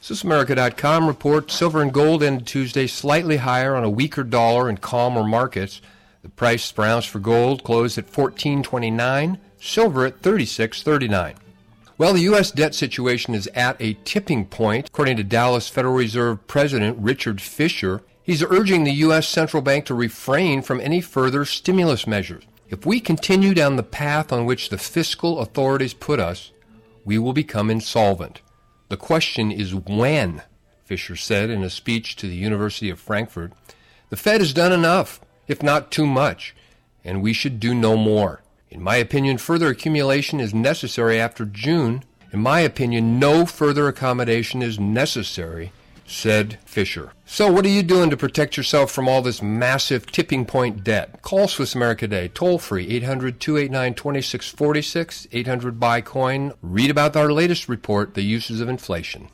SwissAmerica.com reports silver and gold ended Tuesday slightly higher on a weaker dollar and calmer markets. The price per ounce for gold closed at $14.29, silver at $36.39. Well, the U.S. debt situation is at a tipping point, according to Dallas Federal Reserve President Richard Fisher. He's urging the U.S. Central Bank to refrain from any further stimulus measures. If we continue down the path on which the fiscal authorities put us, we will become insolvent. The question is when, Fisher said in a speech to the University of Frankfurt. The Fed has done enough, if not too much, and we should do no more. In my opinion, further accumulation is necessary after June. In my opinion, no further accommodation is necessary, said Fisher. So what are you doing to protect yourself from all this massive tipping point debt? Call Swiss America today, toll free, 800-289-2646, 800-BUY-COIN. Read about our latest report, The Uses of Inflation.